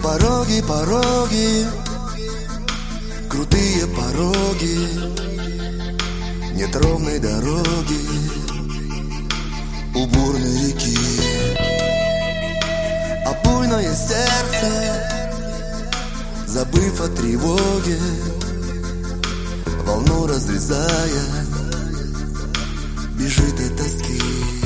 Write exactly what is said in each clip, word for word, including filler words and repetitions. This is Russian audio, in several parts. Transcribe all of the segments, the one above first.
Пороги, пороги, крутые пороги, нет ровной дороги у бурной реки. А буйное сердце, забыв о тревоге, волну разрезая, бежит от тоски.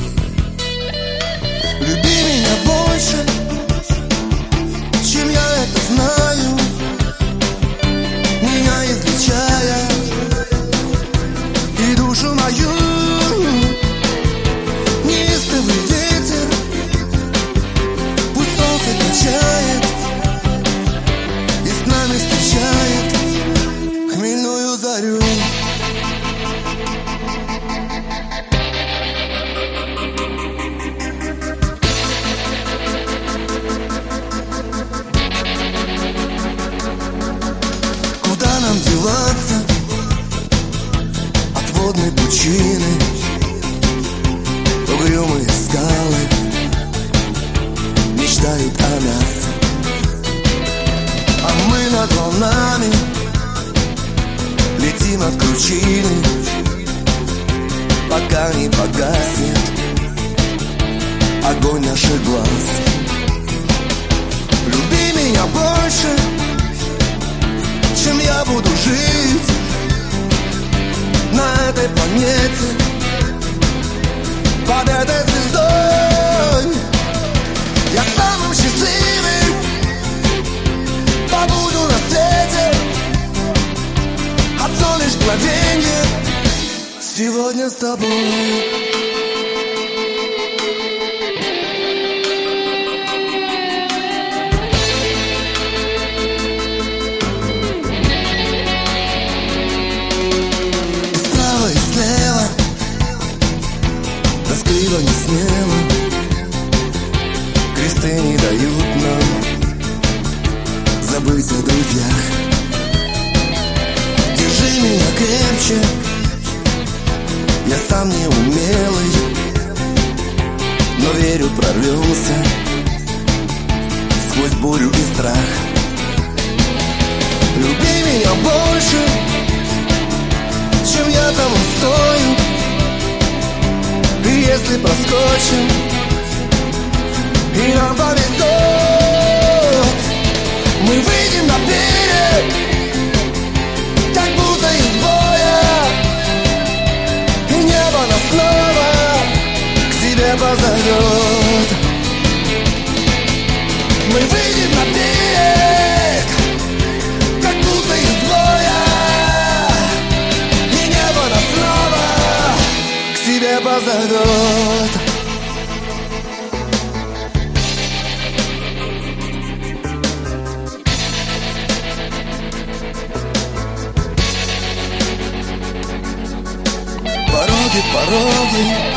Люби меня больше, чем я это знаю, меня излечая и душу мою. Неистовый ветер, пусть солнце качает и с нами встречает хмельную зарю. Куда нам деваться от водной пучины? Угрюмые скалы мечтают о мясе, а мы над волнами летим от кручины, пока не погаснет огонь наших глаз. Люби меня больше, чем я буду жить на этой планете, под этой звездой. Я самым счастливым побуду на свете одно лишь мгновенье сегодня с тобой. Тоскливо, не смело, кресты не дают нам забыть о друзьях. Держи меня крепче, я сам не умелый, но верю, прорвемся сквозь бурю и страх. Люби меня больше, чем я того стою. И если проскочим, и нам повезет, мы выйдем на берег, как будто из боя, и небо нас снова к себе позовет. Мы выйдем на берег, как будто из боя, и небо нас снова к себе позовет. Пороги, пороги,